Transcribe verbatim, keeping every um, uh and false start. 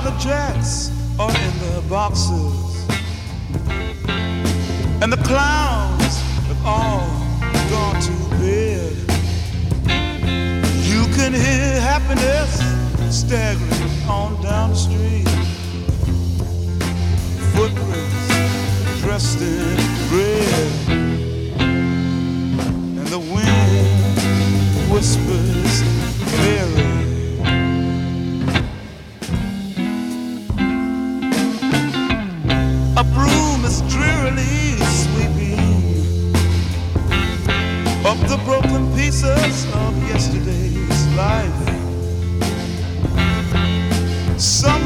the tracks are in the boxes, and the clowns have all gone to bed. You can hear happiness staggering on down the street. Footprints dressed in red, and the wind whispers Mary. A broom is drearily sweeping up the broken pieces of yesterday's life. Some